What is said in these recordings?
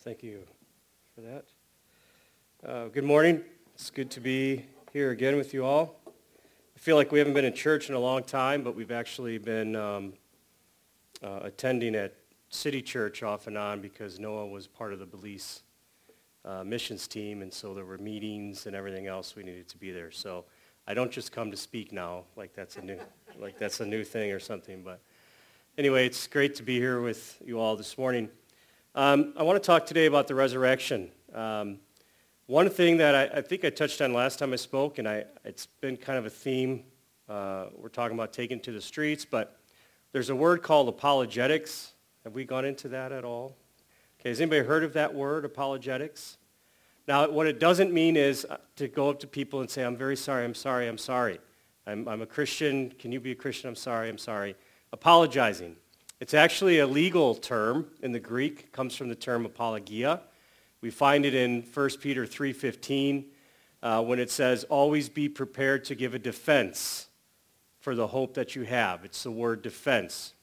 Thank you for that. Good morning. It's good to be here again with you all. I feel like we haven't been in church in a long time, but we've actually been attending at City Church off and on because Noah was part of the Belize missions team, and so there were meetings and everything else we needed to be there. So I don't just come to speak now like that's a new thing or something. But anyway, it's great to be here with you all this morning. I want to talk today about the resurrection. One thing that I think I touched on last time I spoke, and it's been kind of a theme. We're talking about taking to the streets, but there's a word called apologetics. Have we gone into that at all? Okay, has anybody heard of that word, apologetics? Now, what it doesn't mean is to go up to people and say, I'm very sorry, I'm sorry, I'm sorry. I'm a Christian. Can you be a Christian? I'm sorry, I'm sorry. Apologizing. It's actually a legal term in the Greek. It comes from the term apologia. We find it in 1 Peter 3:15 when it says, always be prepared to give a defense for the hope that you have. It's the word defense.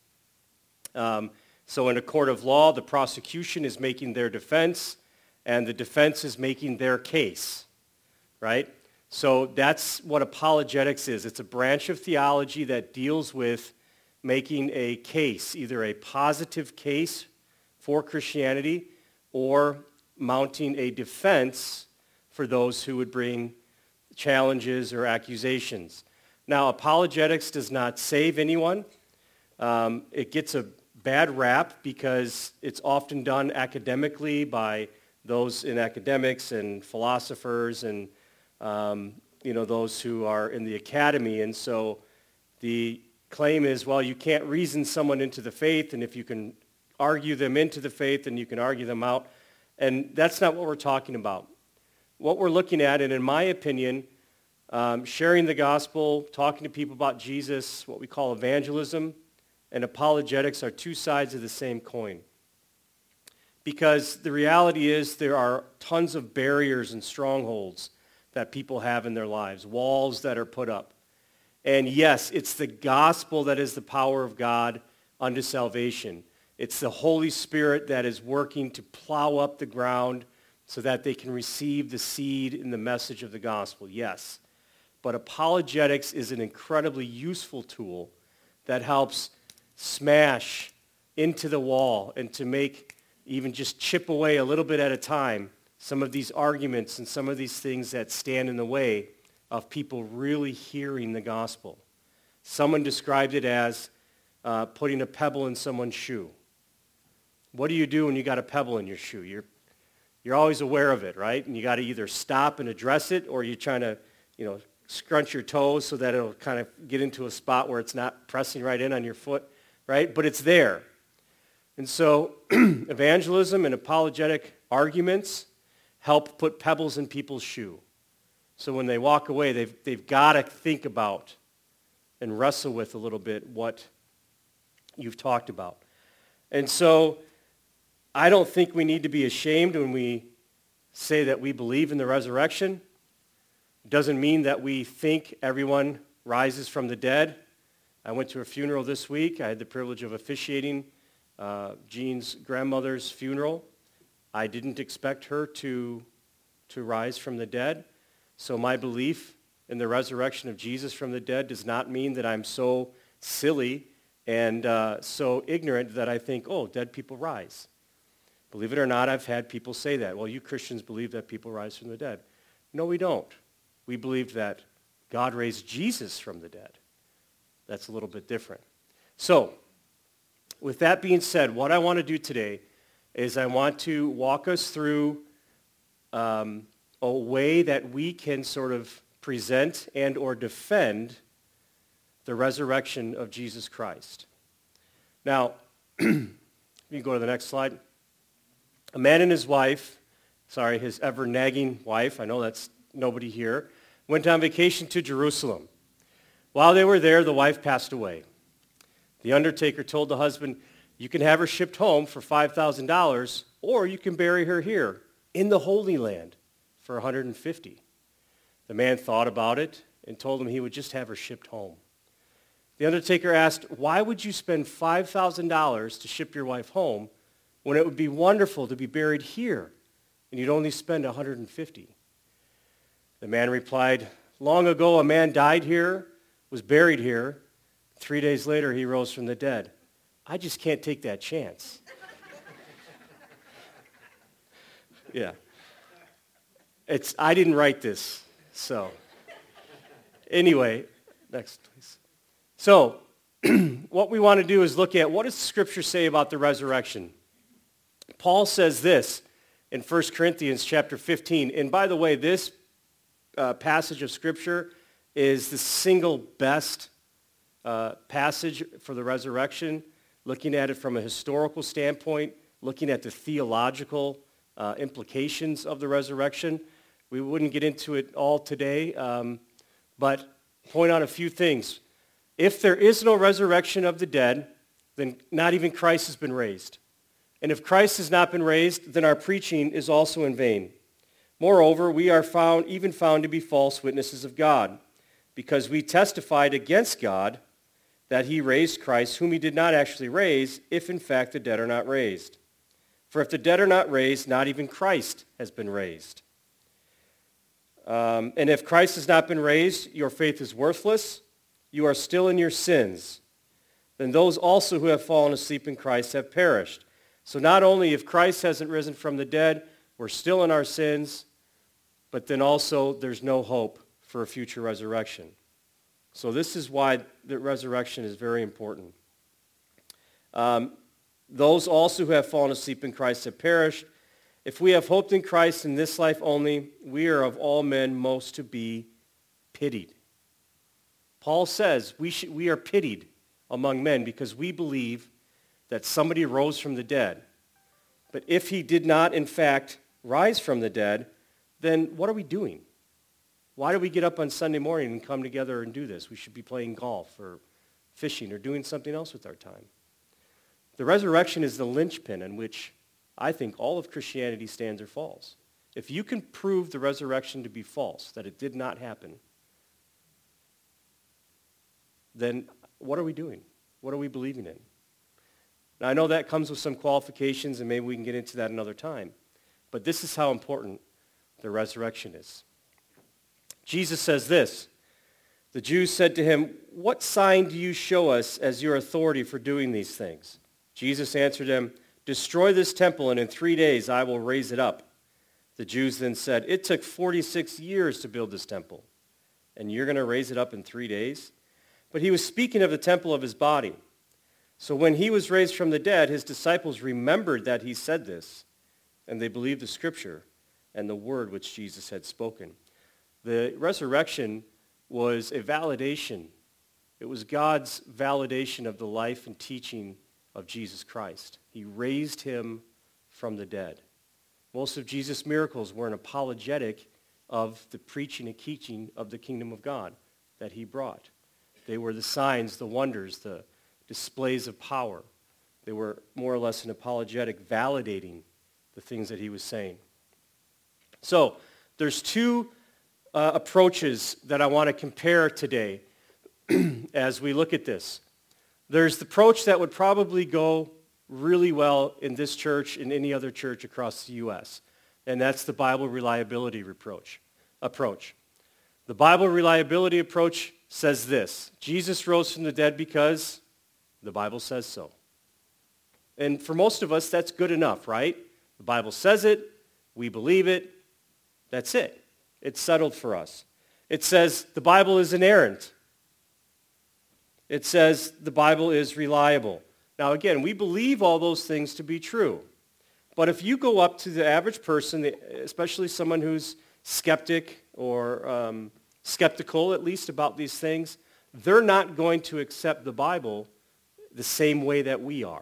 So in a court of law, the prosecution is making their defense, and the defense is making their case, right? So that's what apologetics is. It's a branch of theology that deals with making a case, either a positive case for Christianity or mounting a defense for those who would bring challenges or accusations. Now, apologetics does not save anyone. It gets a bad rap because it's often done academically by those in academics and philosophers and those who are in the academy. And so the claim is, well, you can't reason someone into the faith, and if you can argue them into the faith, then you can argue them out. And that's not what we're talking about. What we're looking at, and in my opinion, sharing the gospel, talking to people about Jesus, what we call evangelism, and apologetics are two sides of the same coin. Because the reality is there are tons of barriers and strongholds that people have in their lives, walls that are put up. And yes, it's the gospel that is the power of God unto salvation. It's the Holy Spirit that is working to plow up the ground so that they can receive the seed in the message of the gospel, yes. But apologetics is an incredibly useful tool that helps smash into the wall and to make, even just chip away a little bit at a time, some of these arguments and some of these things that stand in the way of people really hearing the gospel. Someone described it as putting a pebble in someone's shoe. What do you do when you got a pebble in your shoe? You're always aware of it, right? And you got to either stop and address it, or you're trying to, scrunch your toes so that it'll kind of get into a spot where it's not pressing right in on your foot, right? But it's there. And so evangelism and apologetic arguments help put pebbles in people's shoe. So when they walk away, they've got to think about and wrestle with a little bit what you've talked about. And so I don't think we need to be ashamed when we say that we believe in the resurrection. It doesn't mean that we think everyone rises from the dead. I went to a funeral this week. I had the privilege of officiating Jean's grandmother's funeral. I didn't expect her to rise from the dead. So my belief in the resurrection of Jesus from the dead does not mean that I'm so silly and so ignorant that I think, oh, dead people rise. Believe it or not, I've had people say that. Well, you Christians believe that people rise from the dead. No, we don't. We believe that God raised Jesus from the dead. That's a little bit different. So, with that being said, what I want to do today is I want to walk us through a way that we can sort of present and or defend the resurrection of Jesus Christ. Now, you can go to the next slide. A man and his wife, his ever-nagging wife, I know that's nobody here, went on vacation to Jerusalem. While they were there, the wife passed away. The undertaker told the husband, you can have her shipped home for $5,000, or you can bury her here in the Holy Land for $150. The man thought about it and told him he would just have her shipped home. The undertaker asked, why would you spend $5,000 to ship your wife home when it would be wonderful to be buried here, and you'd only spend 150? The man replied, long ago a man died here, was buried here. 3 days later he rose from the dead. I just can't take that chance. Yeah. I didn't write this, so. Anyway, next please. So, what we want to do is look at what does Scripture say about the resurrection. Paul says this in 1 Corinthians chapter 15. And by the way, this passage of Scripture is the single best passage for the resurrection, looking at it from a historical standpoint, looking at the theological implications of the resurrection. We wouldn't get into it all today, but point out a few things. If there is no resurrection of the dead, then not even Christ has been raised. And if Christ has not been raised, then our preaching is also in vain. Moreover, we are found to be false witnesses of God, because we testified against God that he raised Christ, whom he did not actually raise, if in fact the dead are not raised. For if the dead are not raised, not even Christ has been raised. And if Christ has not been raised, your faith is worthless. You are still in your sins. Then those also who have fallen asleep in Christ have perished. So not only if Christ hasn't risen from the dead, we're still in our sins, but then also there's no hope for a future resurrection. So this is why the resurrection is very important. Those also who have fallen asleep in Christ have perished. If we have hoped in Christ in this life only, we are of all men most to be pitied. Paul says we are pitied among men because we believe that somebody rose from the dead. But if he did not, in fact, rise from the dead, then what are we doing? Why do we get up on Sunday morning and come together and do this? We should be playing golf or fishing or doing something else with our time. The resurrection is the linchpin in which I think all of Christianity stands or falls. If you can prove the resurrection to be false, that it did not happen, then what are we doing? What are we believing in? Now, I know that comes with some qualifications, and maybe we can get into that another time. But this is how important the resurrection is. Jesus says this. The Jews said to him, "What sign do you show us as your authority for doing these things?" Jesus answered them, "Destroy this temple, and in 3 days I will raise it up." The Jews then said, "It took 46 years to build this temple, and you're going to raise it up in 3 days?" But he was speaking of the temple of his body. So when he was raised from the dead, his disciples remembered that he said this, and they believed the scripture and the word which Jesus had spoken. The resurrection was a validation. It was God's validation of the life and teaching of Jesus Christ. He raised him from the dead. Most of Jesus' miracles were an apologetic of the preaching and teaching of the kingdom of God that he brought. They were the signs, the wonders, the displays of power. They were more or less an apologetic, validating the things that he was saying. So there's two approaches that I want to compare today as we look at this. There's the approach that would probably go really well in this church and any other church across the U.S., and that's the Bible reliability approach. The Bible reliability approach says this: Jesus rose from the dead because the Bible says so. And for most of us, that's good enough, right? The Bible says it, we believe it, that's it. It's settled for us. It says the Bible is inerrant. It says the Bible is reliable. Now again, we believe all those things to be true. But if you go up to the average person, especially someone who's skeptic or skeptical at least about these things, they're not going to accept the Bible the same way that we are.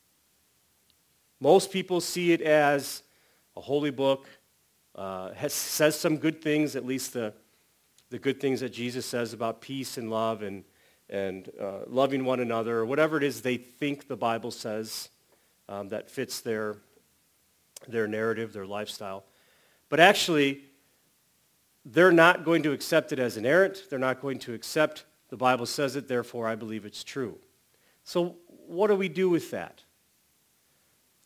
Most people see it as a holy book, says some good things, at least the good things that Jesus says about peace and love and loving one another, or whatever it is they think the Bible says that fits their narrative, their lifestyle. But actually, they're not going to accept it as inerrant. They're not going to accept the Bible says it, therefore I believe it's true. So what do we do with that?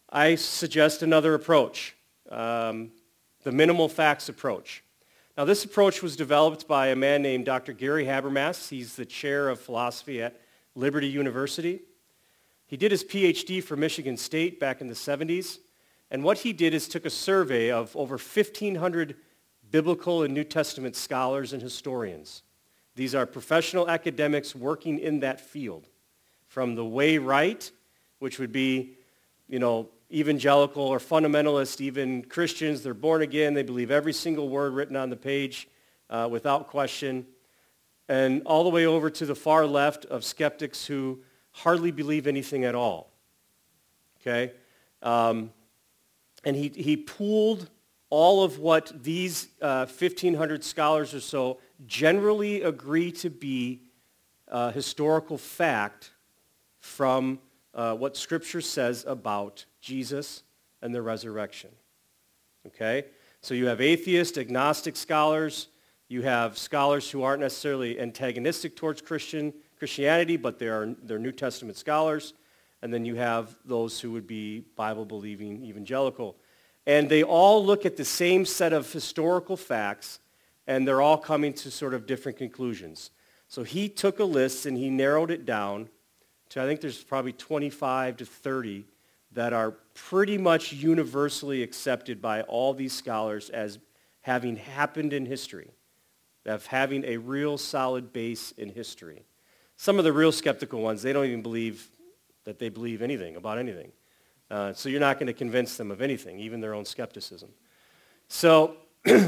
I suggest another approach, the minimal facts approach. Now, this approach was developed by a man named Dr. Gary Habermas. He's the chair of philosophy at Liberty University. He did his PhD from Michigan State back in the 70s. And what he did is took a survey of over 1,500 biblical and New Testament scholars and historians. These are professional academics working in that field, from the way right, which would be, evangelical or fundamentalist, even Christians. They're born again. They believe every single word written on the page without question. And all the way over to the far left of skeptics who hardly believe anything at all. Okay? And he pooled all of what these 1,500 scholars or so generally agree to be historical fact from what Scripture says about Jesus and the resurrection. Okay? So you have atheist, agnostic scholars. You have scholars who aren't necessarily antagonistic towards Christianity, but they're New Testament scholars. And then you have those who would be Bible-believing evangelical. And they all look at the same set of historical facts, and they're all coming to sort of different conclusions. So he took a list and he narrowed it down to, I think there's probably 25 to 30 that are pretty much universally accepted by all these scholars as having happened in history, of having a real solid base in history. Some of the real skeptical ones, they don't even believe that they believe anything about anything. So you're not going to convince them of anything, even their own skepticism. So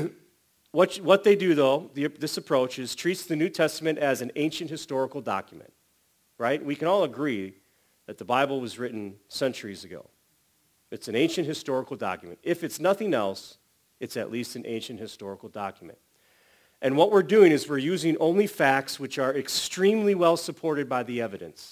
what they do, though, this approach is treats the New Testament as an ancient historical document, right? We can all agree that the Bible was written centuries ago. It's an ancient historical document. If it's nothing else, it's at least an ancient historical document. And what we're doing is we're using only facts which are extremely well supported by the evidence.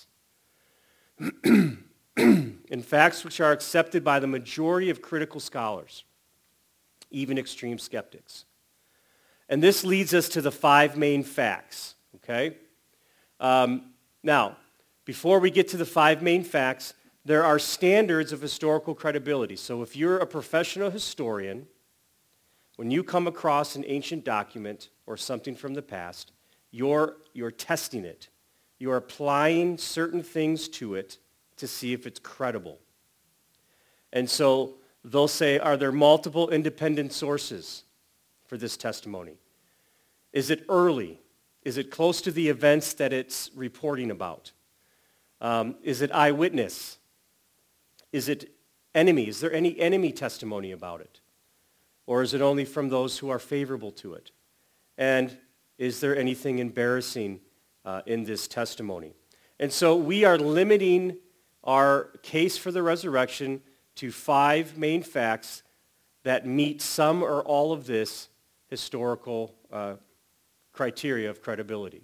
And facts which are accepted by the majority of critical scholars, even extreme skeptics. And this leads us to the 5 main facts, okay? Now, before we get to the 5 main facts, there are standards of historical credibility. So if you're a professional historian, when you come across an ancient document or something from the past, you're testing it. You're applying certain things to it to see if it's credible. And so they'll say, are there multiple independent sources for this testimony? Is it early? Is it close to the events that it's reporting about? Is it eyewitness? Is it enemy? Is there any enemy testimony about it? Or is it only from those who are favorable to it? And is there anything embarrassing in this testimony? And so we are limiting our case for the resurrection to 5 main facts that meet some or all of this historical criteria of credibility.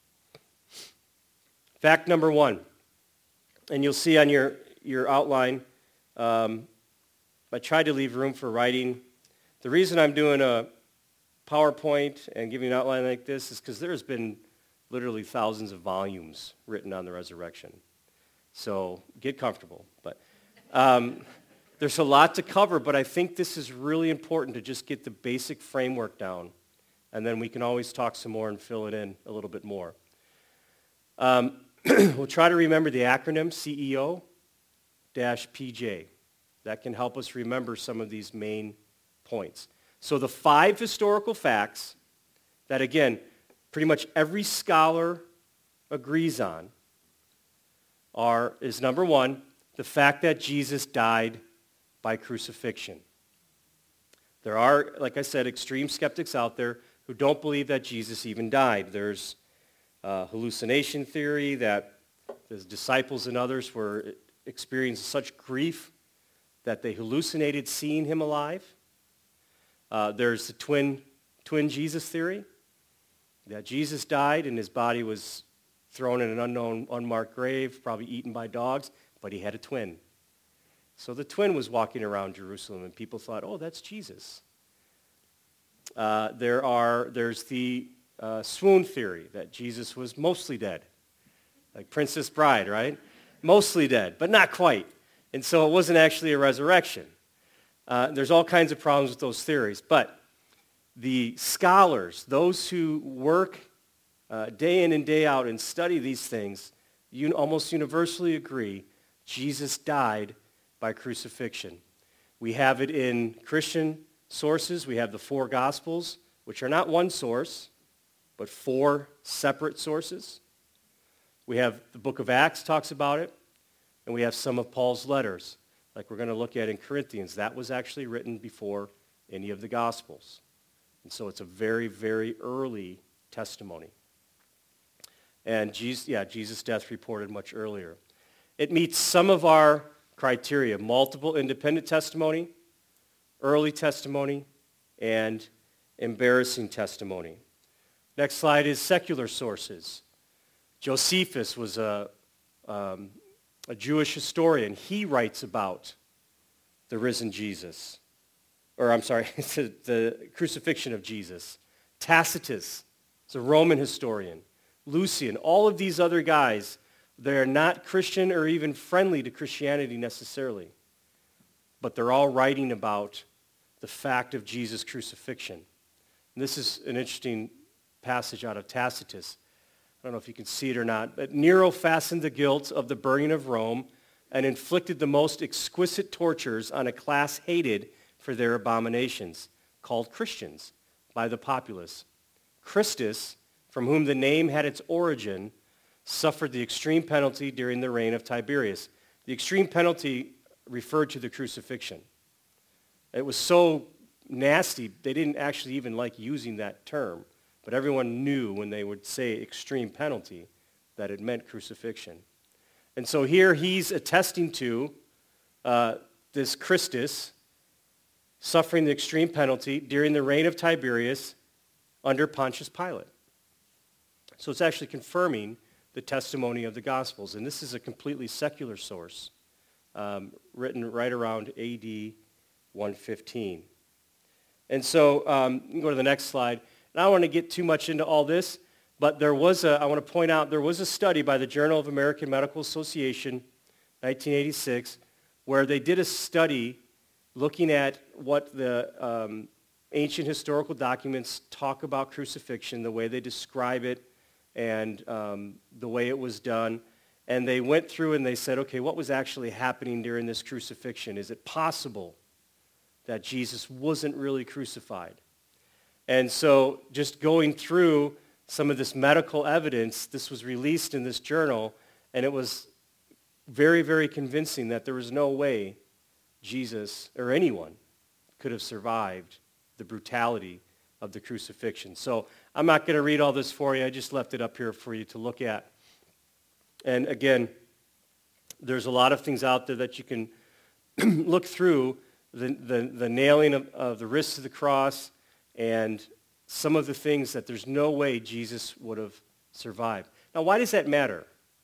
Fact number 1, and you'll see on your outline, I tried to leave room for writing. The reason I'm doing a PowerPoint and giving an outline like this is because there's been literally thousands of volumes written on the resurrection. So get comfortable. But there's a lot to cover, but I think this is really important to just get the basic framework down, and then we can always talk some more and fill it in a little bit more. We'll try to remember the acronym CEO-PJ. That can help us remember some of these main points. So the 5 historical facts that, again, pretty much every scholar agrees on is number 1, the fact that Jesus died by crucifixion. There are, like I said, extreme skeptics out there who don't believe that Jesus even died. There's hallucination theory that the disciples and others were experiencing such grief that they hallucinated seeing him alive. There's the twin Jesus theory, that Jesus died and his body was thrown in an unknown, unmarked grave, probably eaten by dogs, but he had a twin. So the twin was walking around Jerusalem, and people thought, oh, that's Jesus. There's the swoon theory, that Jesus was mostly dead, like Princess Bride, right? Mostly dead, but not quite. And so it wasn't actually a resurrection. There's all kinds of problems with those theories. But the scholars, those who work day in and day out and study these things, almost universally agree Jesus died by crucifixion. We have it in Christian sources. We have the four Gospels, which are not one source, but four separate sources. We have the book of Acts talks about it, and we have some of Paul's letters, like we're going to look at in Corinthians. That was actually written before any of the Gospels. And so it's a very, very early testimony. And Jesus' death reported much earlier. It meets some of our criteria: multiple independent testimony, early testimony, and embarrassing testimony. Next slide is secular sources. Josephus was a Jewish historian. He writes about the risen Jesus. The crucifixion of Jesus. Tacitus is a Roman historian. Lucian, all of these other guys, they're not Christian or even friendly to Christianity necessarily, but they're all writing about the fact of Jesus' crucifixion. And this is an interesting passage out of Tacitus. I don't know if you can see it or not, but Nero fastened the guilt of the burning of Rome and inflicted the most exquisite tortures on a class hated for their abominations, called Christians by the populace. Christus, from whom the name had its origin, suffered the extreme penalty during the reign of Tiberius. The extreme penalty referred to the crucifixion. It was so nasty, they didn't actually even like using that term, but everyone knew when they would say extreme penalty that it meant crucifixion. And so here he's attesting to this Christus suffering the extreme penalty during the reign of Tiberius under Pontius Pilate. So it's actually confirming the testimony of the Gospels. And this is a completely secular source, written right around AD 115. And so you can go to the next slide. And I don't want to get too much into all this, but I want to point out there was a study by the Journal of American Medical Association, 1986, where they did a study looking at what the ancient historical documents talk about crucifixion, the way they describe it, and the way it was done. And they went through and they said, okay, what was actually happening during this crucifixion? Is it possible that Jesus wasn't really crucified? And so just going through some of this medical evidence, this was released in this journal, and it was very, very convincing that there was no way Jesus or anyone could have survived the brutality of the crucifixion. So I'm not going to read all this for you. I just left it up here for you to look at. And again, there's a lot of things out there that you can look through, the nailing of the wrists to the cross, and some of the things that there's no way Jesus would have survived. Now, why does that matter?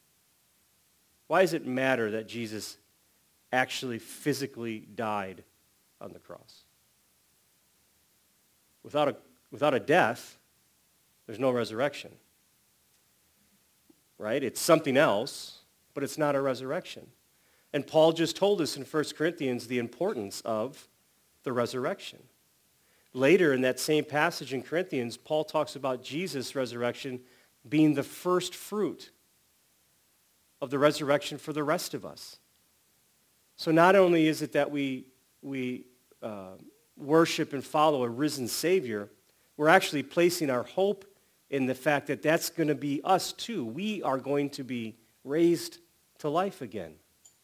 Why does it matter that Jesus actually physically died on the cross? Without a death, there's no resurrection. Right? It's something else, but it's not a resurrection. And Paul just told us in 1 Corinthians the importance of the resurrection. Later in that same passage in Corinthians, Paul talks about Jesus' resurrection being the first fruit of the resurrection for the rest of us. So not only is it that we worship and follow a risen Savior, we're actually placing our hope in the fact that that's going to be us too. We are going to be raised to life again.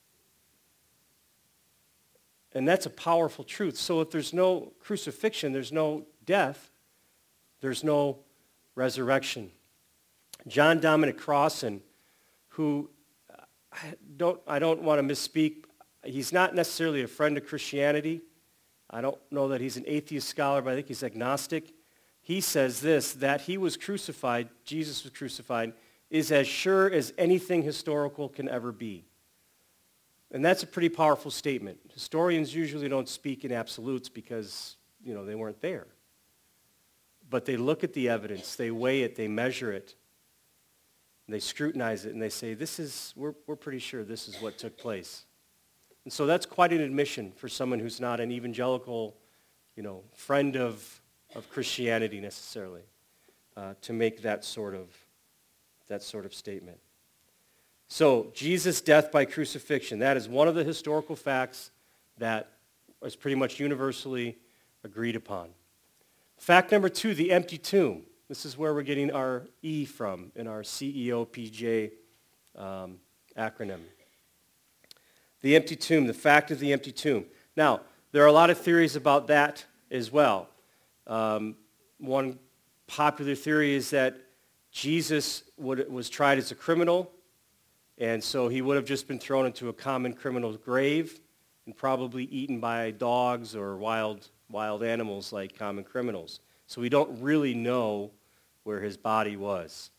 And that's a powerful truth. So if there's no crucifixion, there's no death, there's no resurrection. John Dominic Crossan, who I don't want to misspeak, he's not necessarily a friend of Christianity. I don't know that he's an atheist scholar, but I think he's agnostic. He says this, that he was crucified, Jesus was crucified, is as sure as anything historical can ever be. And that's a pretty powerful statement. Historians usually don't speak in absolutes because, they weren't there. But they look at the evidence, they weigh it, they measure it, and they scrutinize it, and they say, we're pretty sure this is what took place. And so that's quite an admission for someone who's not an evangelical, friend of Christianity necessarily, to make that sort of statement. So Jesus' death by crucifixion, that is one of the historical facts that is pretty much universally agreed upon. Fact number 2, the empty tomb. This is where we're getting our E from in our CEOPJ acronym. The empty tomb, the fact of the empty tomb. Now, there are a lot of theories about that as well. One popular theory is that Jesus was tried as a criminal, and so he would have just been thrown into a common criminal's grave and probably eaten by dogs or wild animals like common criminals. So we don't really know where his body was.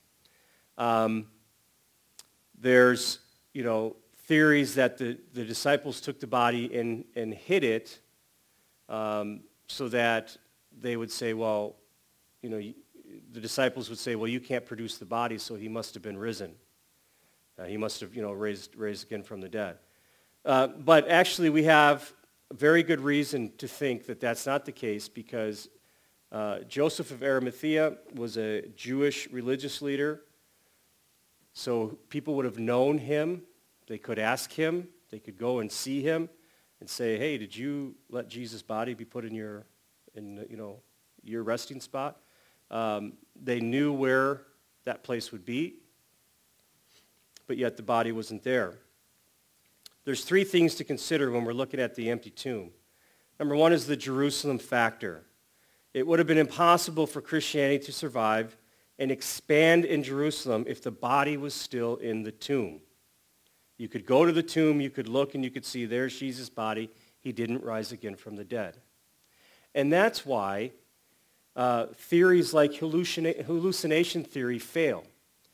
There's, theories that the disciples took the body and hid it so that they would say, well, the disciples would say, well, you can't produce the body, so he must have been risen. He must have, raised again from the dead. But actually, we have a very good reason to think that that's not the case because Joseph of Arimathea was a Jewish religious leader. So people would have known him. They could ask him. They could go and see him and say, hey, did you let Jesus' body be put in your resting spot? They knew where that place would be, but yet the body wasn't there. There's 3 things to consider when we're looking at the empty tomb. Number 1 is the Jerusalem factor. It would have been impossible for Christianity to survive and expand in Jerusalem if the body was still in the tomb. You could go to the tomb, you could look, and you could see there's Jesus' body. He didn't rise again from the dead. And that's why theories like hallucination theory fail.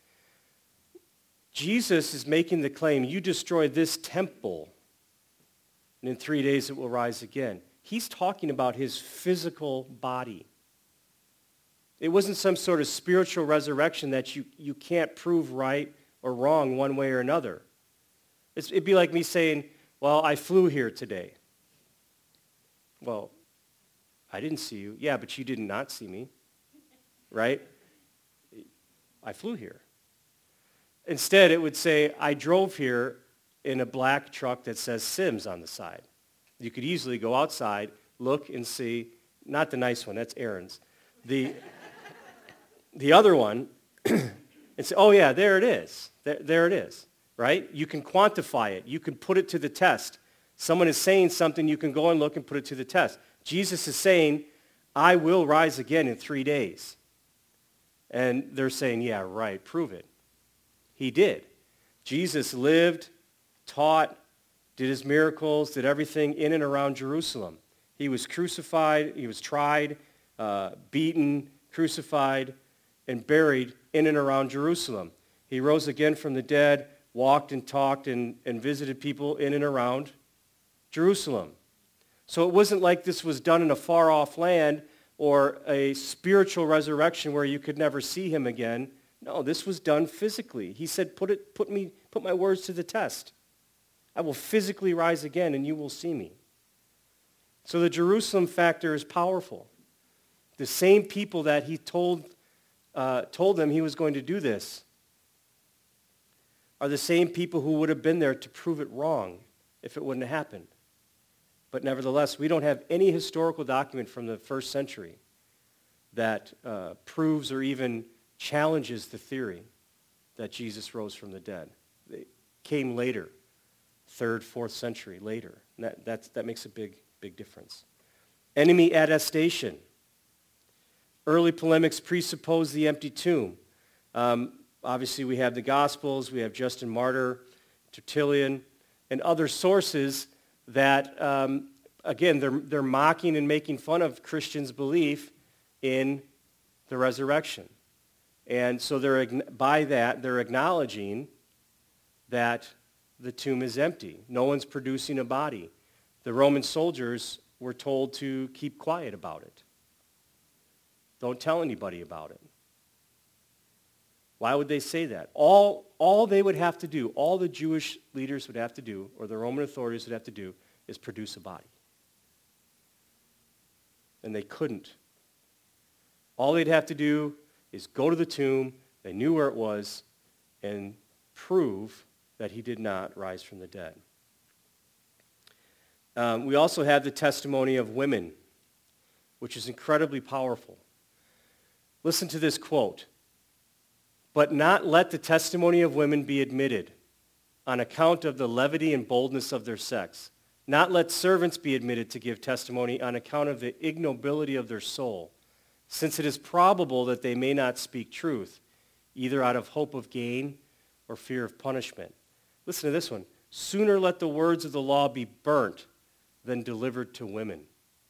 Jesus is making the claim, you destroy this temple, and in 3 days it will rise again. He's talking about his physical body. It wasn't some sort of spiritual resurrection that you can't prove right or wrong one way or another. It'd be like me saying, well, I flew here today. Well, I didn't see you. Yeah, but you did not see me, right? I flew here. Instead, it would say, I drove here in a black truck that says Sims on the side. You could easily go outside, look and see, not the nice one, that's Aaron's. The other one, and say, oh yeah, there it is. There it is, right? You can quantify it. You can put it to the test. Someone is saying something, you can go and look and put it to the test. Jesus is saying, I will rise again in 3 days. And they're saying, yeah, right, prove it. He did. Jesus lived, taught, did his miracles, did everything in and around Jerusalem. He was crucified, he was tried, beaten, crucified, and buried in and around Jerusalem. He rose again from the dead, walked and talked and visited people in and around Jerusalem. So it wasn't like this was done in a far-off land or a spiritual resurrection where you could never see him again. No, this was done physically. He said, put my words to the test. I will physically rise again and you will see me. So the Jerusalem factor is powerful. The same people that he told them he was going to do this are the same people who would have been there to prove it wrong if it wouldn't have happened. But nevertheless, we don't have any historical document from the first century that proves or even challenges the theory that Jesus rose from the dead. It came later, 3rd, 4th century later. And that makes a big difference. Enemy attestation. Early polemics presuppose the empty tomb. Obviously, we have the Gospels, we have Justin Martyr, Tertullian, and other sources that, again, they're mocking and making fun of Christians' belief in the resurrection. And so by that, they're acknowledging that the tomb is empty. No one's producing a body. The Roman soldiers were told to keep quiet about it. Don't tell anybody about it. Why would they say that? All they would have to do, all the Jewish leaders would have to do, or the Roman authorities would have to do, is produce a body. And they couldn't. All they'd have to do is go to the tomb, they knew where it was, and prove that he did not rise from the dead. We also have the testimony of women, which is incredibly powerful. Listen to this quote. "But not let the testimony of women be admitted on account of the levity and boldness of their sex. Not let servants be admitted to give testimony on account of the ignobility of their soul, since it is probable that they may not speak truth, either out of hope of gain or fear of punishment." Listen to this one. "Sooner let the words of the law be burnt than delivered to women."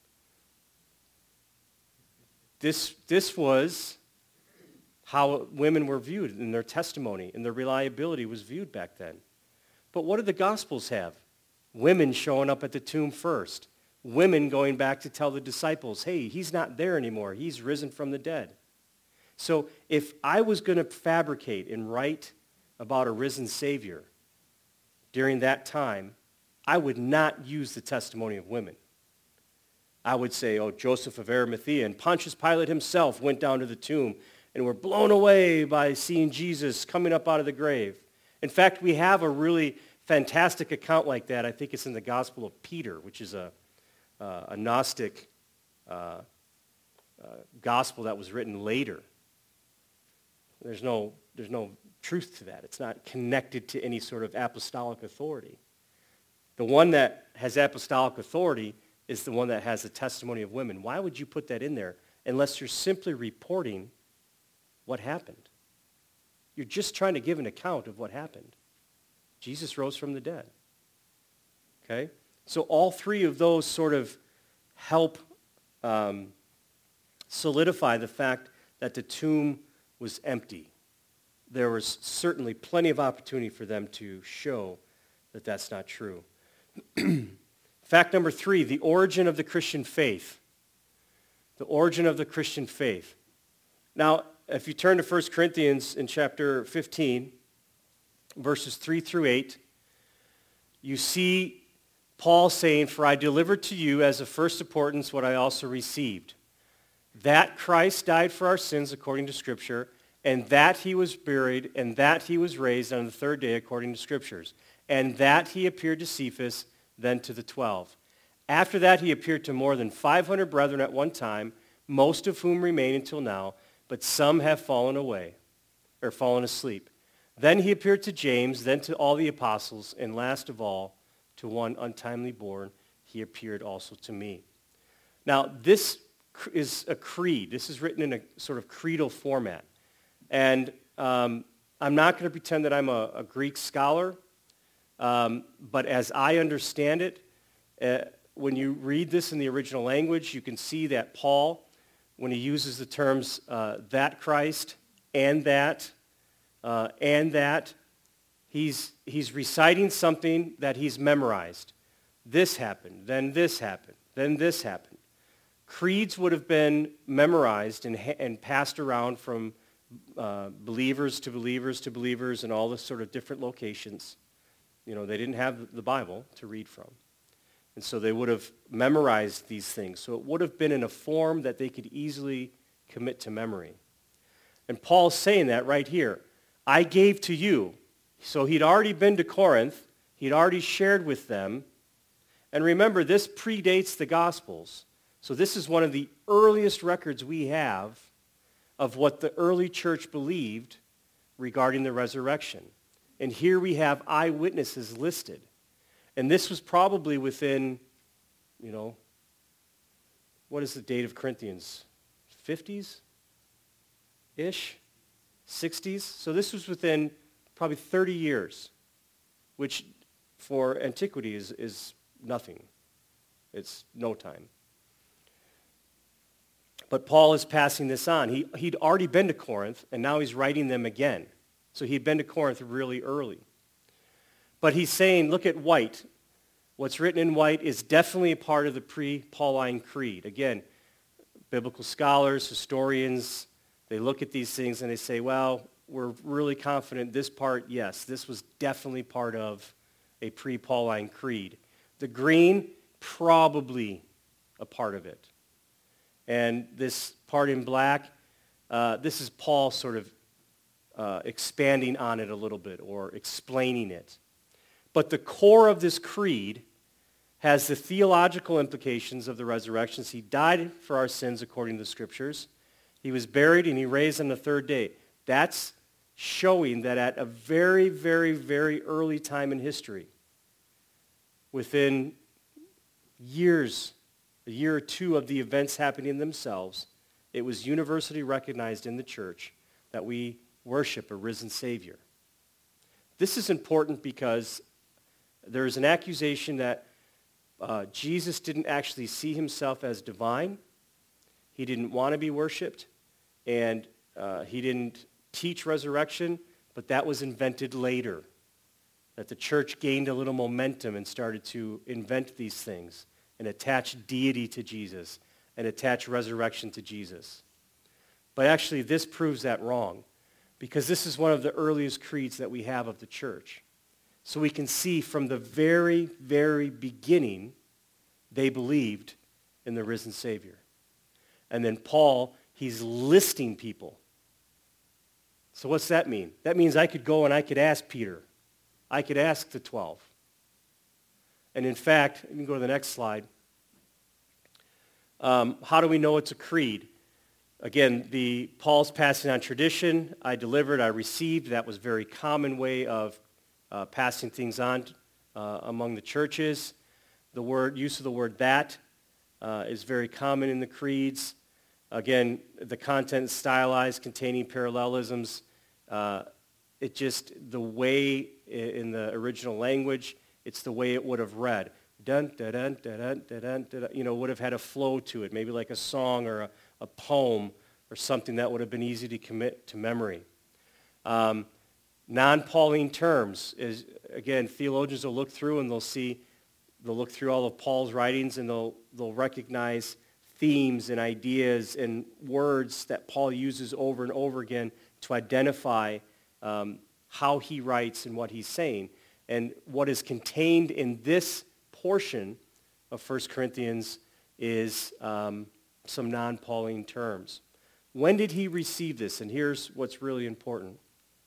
This was how women were viewed in their testimony, and their reliability was viewed back then. But what did the Gospels have? Women showing up at the tomb first. Women going back to tell the disciples, hey, he's not there anymore. He's risen from the dead. So if I was going to fabricate and write about a risen Savior during that time, I would not use the testimony of women. I would say, oh, Joseph of Arimathea and Pontius Pilate himself went down to the tomb and were blown away by seeing Jesus coming up out of the grave. In fact, we have a really fantastic account like that. I think it's in the Gospel of Peter, which is a Gnostic gospel that was written later. There's no truth to that. It's not connected to any sort of apostolic authority. The one that has apostolic authority is the one that has the testimony of women. Why would you put that in there unless you're simply reporting what happened? You're just trying to give an account of what happened. Jesus rose from the dead. Okay? So all three of those sort of help solidify the fact that the tomb was empty. There was certainly plenty of opportunity for them to show that that's not true. Fact number 3, the origin of the Christian faith. The origin of the Christian faith. Now, if you turn to 1 Corinthians in chapter 15, verses 3 through 8, you see Paul saying, "For I delivered to you as of first importance what I also received, that Christ died for our sins according to Scripture, and that he was buried, and that he was raised on the third day according to Scriptures, and that he appeared to Cephas, then to the 12. After that he appeared to more than 500 brethren at one time, most of whom remain until now, but some have fallen away, or fallen asleep. Then he appeared to James, then to all the apostles, and last of all, to one untimely born, he appeared also to me." Now, this is a creed. This is written in a sort of creedal format. And I'm not going to pretend that I'm a Greek scholar, but as I understand it, when you read this in the original language, you can see that Paul, when he uses the terms that Christ and that, he's reciting something that he's memorized. This happened, then this happened, then this happened. Creeds would have been memorized and passed around from believers to believers to believers in all the sort of different locations. You know, they didn't have the Bible to read from. And so they would have memorized these things. So it would have been in a form that they could easily commit to memory. And Paul's saying that right here. I gave to you. So he'd already been to Corinth. He'd already shared with them. And remember, this predates the Gospels. So this is one of the earliest records we have of what the early church believed regarding the resurrection. And here we have eyewitnesses listed. And this was probably within, what is the date of Corinthians? 50s-ish? 60s? So this was within probably 30 years, which for antiquity is nothing. It's no time. But Paul is passing this on. He'd already been to Corinth, and now he's writing them again. So he'd been to Corinth really early. But he's saying, look at white. What's written in white is definitely a part of the pre-Pauline creed. Again, biblical scholars, historians, they look at these things and they say, well, we're really confident this part, yes, this was definitely part of a pre-Pauline creed. The green, probably a part of it. And this part in black, this is Paul sort of expanding on it a little bit or explaining it. But the core of this creed has the theological implications of the resurrections. He died for our sins according to the Scriptures. He was buried and he raised on the third day. That's showing that at a very, very, very early time in history, within years, a year or two of the events happening themselves, it was universally recognized in the church that we worship a risen Savior. This is important because there is an accusation that Jesus didn't actually see himself as divine. He didn't want to be worshipped, and he didn't teach resurrection, but that was invented later. That the church gained a little momentum and started to invent these things and attach deity to Jesus and attach resurrection to Jesus. But actually, this proves that wrong, because this is one of the earliest creeds that we have of the church. So we can see from the very, very beginning, they believed in the risen Savior. And then Paul, he's listing people. So what's that mean? That means I could go and I could ask Peter. I could ask the 12. And in fact, you can go to the next slide. How do we know it's a creed? Again, Paul's passing on tradition. I delivered, I received. That was a very common way of passing things on among the churches. The use of the word that is very common in the creeds. Again, the content is stylized, containing parallelisms. The way in the original language, it's the way it would have read. Dun, dun, dun, dun, dun, dun, dun, dun, would have had a flow to it, maybe like a song or a poem or something that would have been easy to commit to memory. Non-Pauline terms is, again, theologians will look through and they'll look through all of Paul's writings and they'll recognize themes and ideas and words that Paul uses over and over again to identify how he writes and what he's saying. And what is contained in this portion of 1 Corinthians is some non-Pauline terms. When did he receive this? And here's what's really important.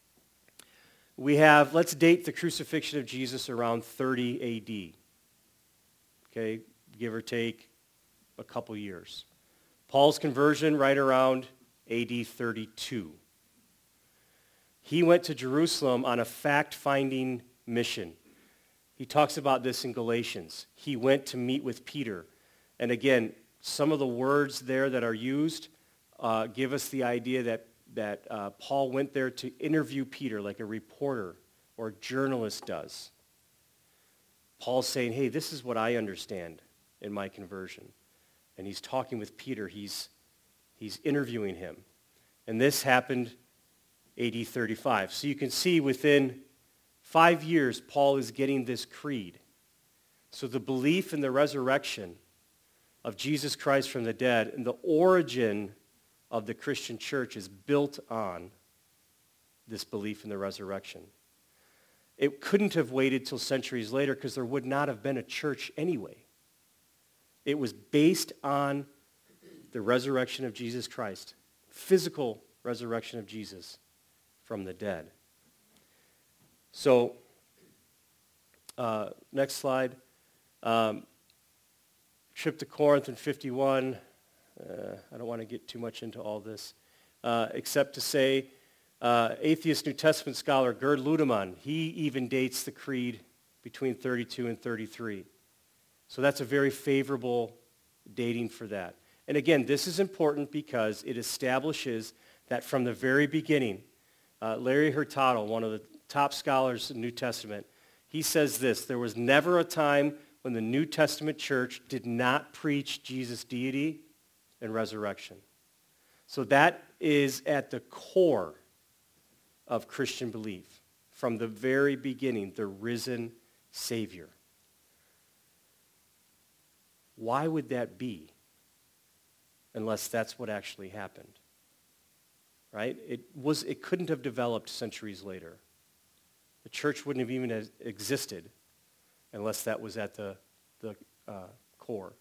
Let's date the crucifixion of Jesus around 30 A.D. Okay, give or take a couple years. Paul's conversion right around A.D. 32. He went to Jerusalem on a fact-finding mission. He talks about this in Galatians. He went to meet with Peter. And again, some of the words there that are used give us the idea that Paul went there to interview Peter like a reporter or a journalist does. Paul's saying, hey, this is what I understand in my conversion. And he's talking with Peter. He's interviewing him. And this happened AD 35. So you can see within 5 years, Paul is getting this creed. So the belief in the resurrection of Jesus Christ from the dead and the origin of the Christian church is built on this belief in the resurrection. It couldn't have waited till centuries later because there would not have been a church anyway. It was based on the resurrection of Jesus Christ, physical resurrection of Jesus from the dead. So, next slide. Trip to Corinth in 51. I don't want to get too much into all this, except to say atheist New Testament scholar Gerd Ludemann, he even dates the creed between 32 and 33. So that's a very favorable dating for that. And again, this is important because it establishes that from the very beginning, Larry Hurtado, one of the top scholars in the New Testament, he says this: there was never a time when the New Testament church did not preach Jesus' deity and resurrection. So that is at the core of Christian belief. From the very beginning, the risen Savior. Why would that be unless that's what actually happened? right? It couldn't have developed centuries later. The church wouldn't have even existed unless that was at the core.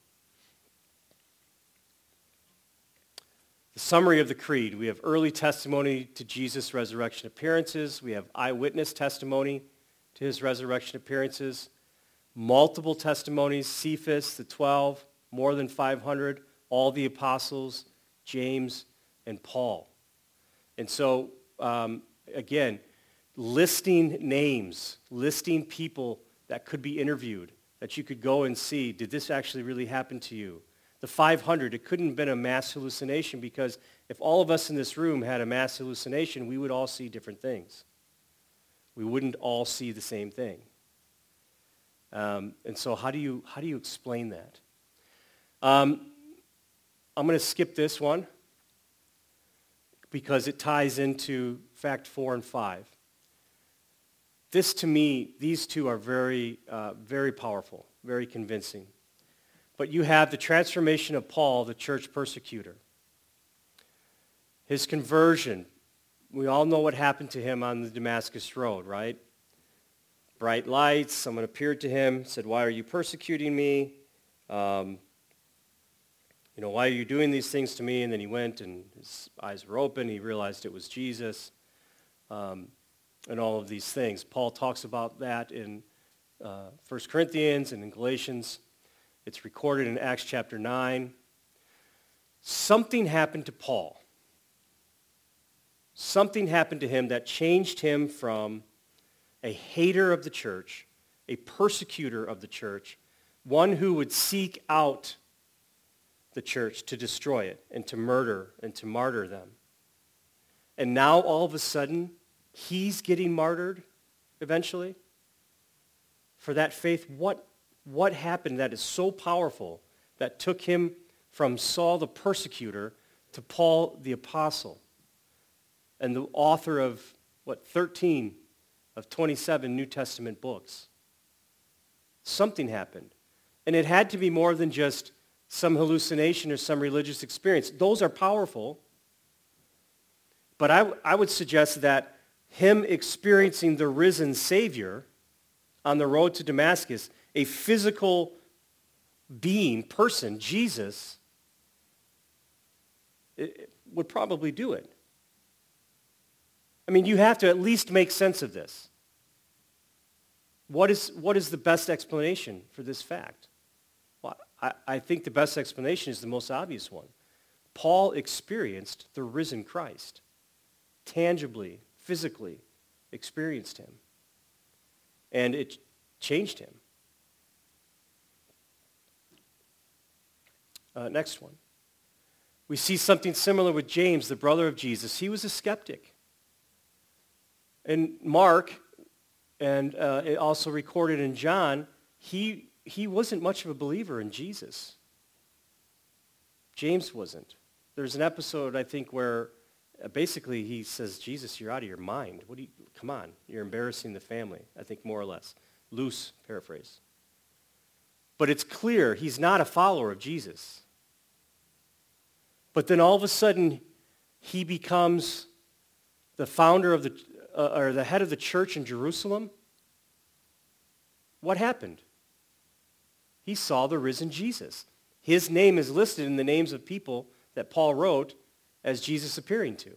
The summary of the creed: we have early testimony to Jesus' resurrection appearances. We have eyewitness testimony to his resurrection appearances. Multiple testimonies: Cephas, the 12, more than 500, all the apostles, James, and Paul. And so, again, listing names, listing people that could be interviewed, that you could go and see, did this actually really happen to you? The 500, it couldn't have been a mass hallucination, because if all of us in this room had a mass hallucination, we would all see different things. We wouldn't all see the same thing. And so how do you explain that? I'm going to skip this one because it ties into fact 4 and 5. This, to me, these two are very, very powerful, very convincing. But you have the transformation of Paul, the church persecutor. His conversion. We all know what happened to him on the Damascus Road, right? Bright lights, someone appeared to him, said, "Why are you persecuting me? Why are you doing these things to me?" And then he went and his eyes were open. He realized it was Jesus, and all of these things. Paul talks about that in 1 Corinthians and in Galatians. It's recorded in Acts chapter 9. Something happened to Paul. Something happened to him that changed him from a hater of the church, a persecutor of the church, one who would seek out the church to destroy it and to murder and to martyr them. And now all of a sudden, he's getting martyred eventually for that faith. What happened that is so powerful that took him from Saul the persecutor to Paul the apostle and the author of, 13 of 27 New Testament books? Something happened. And it had to be more than just some hallucination or some religious experience. Those are powerful. But I would suggest that him experiencing the risen Savior on the road to Damascus, a physical being, person, Jesus, it would probably do it. I mean, you have to at least make sense of this. What is the best explanation for this fact? Well, I think the best explanation is the most obvious one. Paul experienced the risen Christ, tangibly, physically experienced him, and it changed him. Next one. We see something similar with James, the brother of Jesus. He was a skeptic. And Mark, and it also recorded in John, he wasn't much of a believer in Jesus. James wasn't. There's an episode, I think, where basically he says, "Jesus, you're out of your mind. Come on, you're embarrassing the family," I think, more or less. Loose paraphrase. But it's clear he's not a follower of Jesus. But then all of a sudden, he becomes the founder of the head of the church in Jerusalem. What happened? He saw the risen Jesus. His name is listed in the names of people that Paul wrote as Jesus appearing to.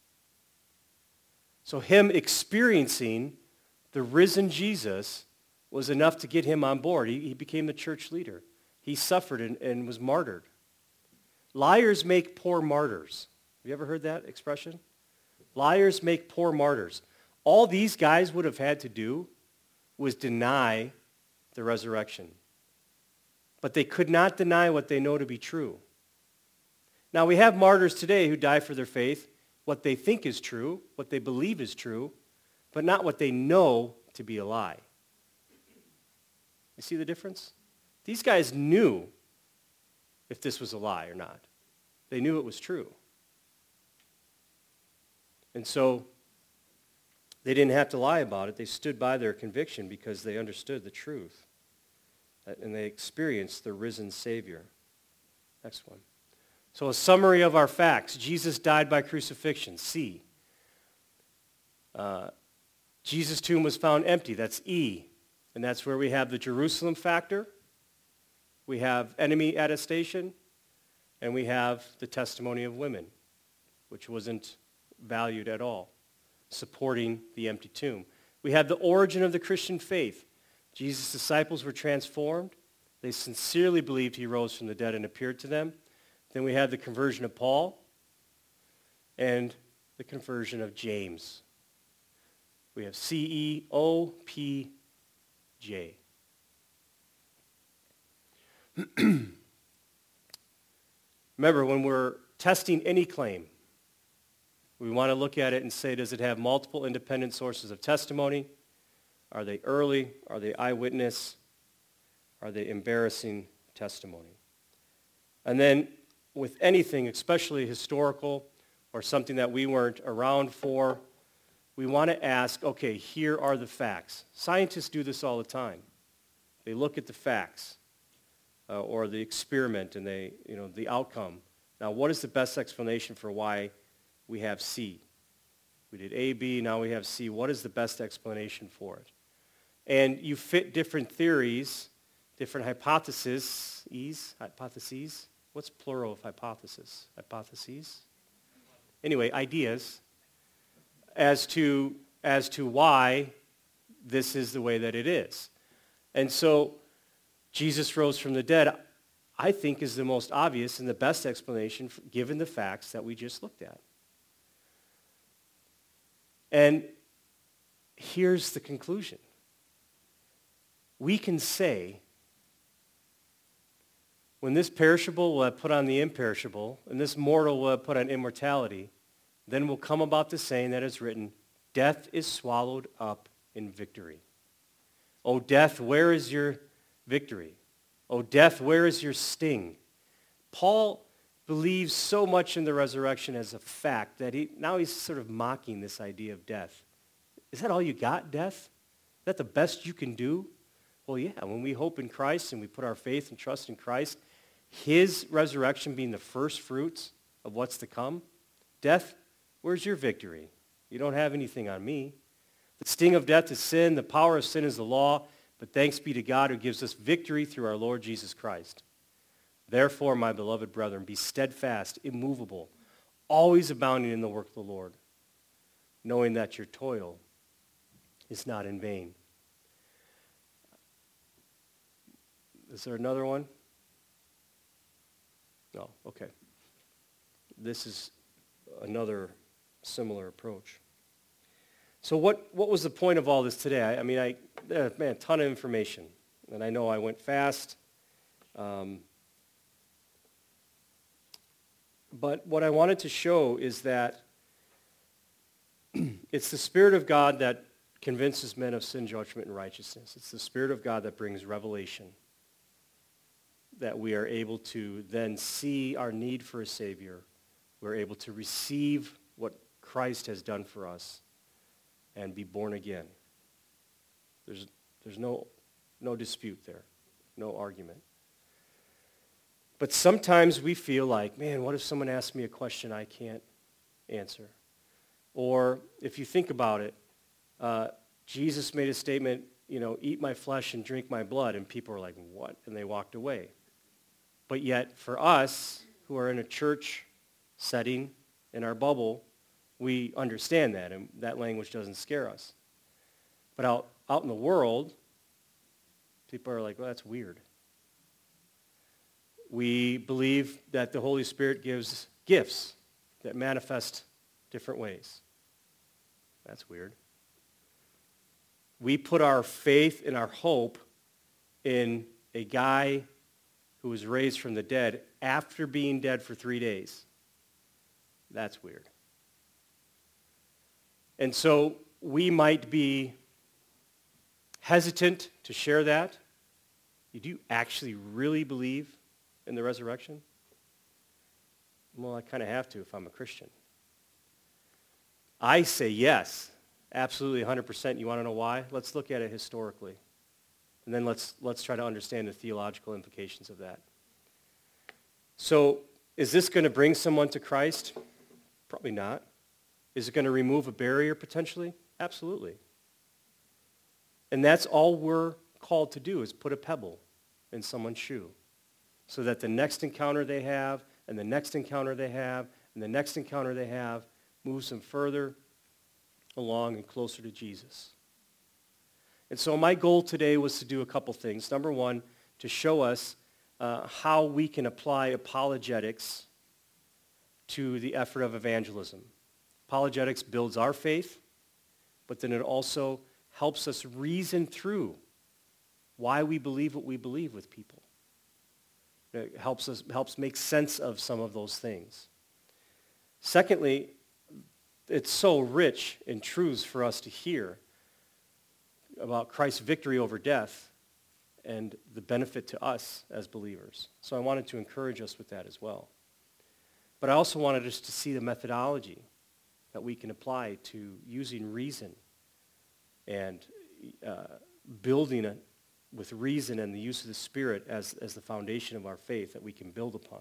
So him experiencing the risen Jesus was enough to get him on board. He became the church leader. He suffered and was martyred. Liars make poor martyrs. Have you ever heard that expression? Liars make poor martyrs. All these guys would have had to do was deny the resurrection. But they could not deny what they know to be true. Now, we have martyrs today who die for their faith, what they think is true, what they believe is true, but not what they know to be a lie. You see the difference? These guys knew if this was a lie or not. They knew it was true. And so they didn't have to lie about it. They stood by their conviction because they understood the truth. And they experienced the risen Savior. Next one. So a summary of our facts. Jesus died by crucifixion, C. Jesus' tomb was found empty, that's E. And that's where we have the Jerusalem factor. We have enemy attestation. And we have the testimony of women, which wasn't valued at all, supporting the empty tomb. We have the origin of the Christian faith. Jesus' disciples were transformed. They sincerely believed he rose from the dead and appeared to them. Then we have the conversion of Paul and the conversion of James. We have C-E-O-P-J. Remember, when we're testing any claim, we want to look at it and say, does it have multiple independent sources of testimony? Are they early? Are they eyewitness? Are they embarrassing testimony? And then with anything, especially historical or something that we weren't around for, we want to ask, okay, here are the facts. Scientists do this all the time. They look at the facts or the experiment and the outcome. Now, what is the best explanation for why we have C? We did A, B, now we have C. What is the best explanation for it? And you fit different theories, different hypotheses. What's plural of hypothesis? Hypotheses? Anyway, ideas as to why this is the way that it is. And so Jesus rose from the dead, I think, is the most obvious and the best explanation given the facts that we just looked at. And here's the conclusion. We can say, when this perishable will have put on the imperishable, and this mortal will have put on immortality, then will come about the saying that is written, death is swallowed up in victory. O death, where is your victory? O death, where is your sting? Paul believes so much in the resurrection as a fact that he's sort of mocking this idea of death. Is that all you got, death? Is that the best you can do? Well, yeah, when we hope in Christ and we put our faith and trust in Christ, his resurrection being the first fruits of what's to come, death, where's your victory? You don't have anything on me. The sting of death is sin. The power of sin is the law. But thanks be to God who gives us victory through our Lord Jesus Christ. Therefore, my beloved brethren, be steadfast, immovable, always abounding in the work of the Lord, knowing that your toil is not in vain. Is there another one? No, okay. This is another similar approach. So what was the point of all this today? A ton of information. And I know I went fast. But what I wanted to show is that it's the Spirit of God that convinces men of sin, judgment, and righteousness. It's the Spirit of God that brings revelation, that we are able to then see our need for a Savior. We're able to receive what Christ has done for us and be born again. There's no dispute there, no argument. But sometimes we feel like, man, what if someone asks me a question I can't answer? Or if you think about it, Jesus made a statement, eat my flesh and drink my blood, and people were like, what? And they walked away. But yet, for us, who are in a church setting, in our bubble, we understand that, and that language doesn't scare us. But out in the world, people are like, well, that's weird. We believe that the Holy Spirit gives gifts that manifest different ways. That's weird. We put our faith and our hope in a guy who was raised from the dead after being dead for 3 days. That's weird. And so we might be hesitant to share that. Do you actually really believe in the resurrection? Well, I kind of have to if I'm a Christian. I say yes, absolutely 100%. You want to know why? Let's look at it historically. And then let's try to understand the theological implications of that. So Is this going to bring someone to Christ? Probably not. Is it going to remove a barrier potentially? Absolutely. And that's all we're called to do, is put a pebble in someone's shoe so that the next encounter they have and the next encounter they have and the next encounter they have moves them further along and closer to Jesus. And so my goal today was to do a couple things. Number one, to show us how we can apply apologetics to the effort of evangelism. Apologetics builds our faith, but then it also helps us reason through why we believe what we believe with people. It helps make sense of some of those things. Secondly, it's so rich in truths for us to hear about Christ's victory over death and the benefit to us as believers. So I wanted to encourage us with that as well. But I also wanted us to see the methodology that we can apply to using reason and building it with reason and the use of the Spirit as the foundation of our faith that we can build upon.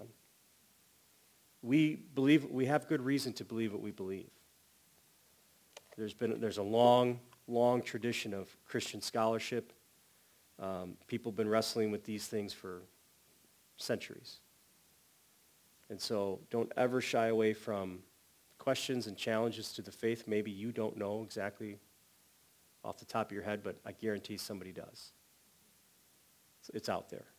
We have good reason to believe what we believe. There's a long tradition of Christian scholarship. People have been wrestling with these things for centuries. And so don't ever shy away from questions and challenges to the faith. Maybe you don't know exactly off the top of your head, but I guarantee somebody does. It's out there.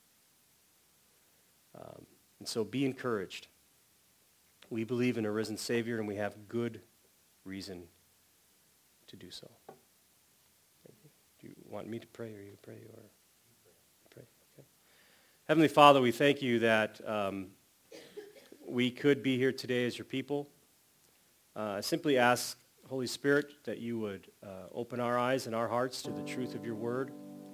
And so be encouraged. We believe in a risen Savior, and we have good reason to do so. Do you want me to pray, or you to pray, or pray? Okay. Heavenly Father, we thank you that we could be here today as your people. I simply ask, Holy Spirit, that you would open our eyes and our hearts to the truth of your word.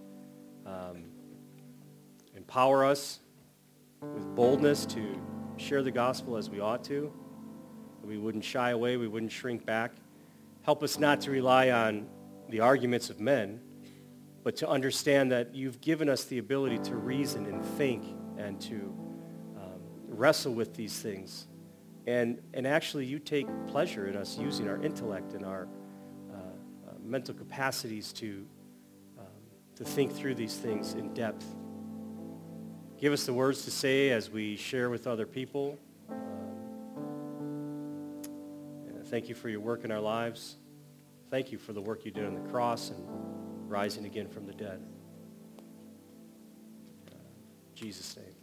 Empower us with boldness to share the gospel as we ought to. We wouldn't shy away. We wouldn't shrink back. Help us not to rely on the arguments of men, but to understand that you've given us the ability to reason and think and to wrestle with these things. And actually you take pleasure in us using our intellect and our mental capacities to think through these things in depth. Give us the words to say as we share with other people. And thank you for your work in our lives. Thank you for the work you did on the cross and rising again from the dead. In Jesus' name.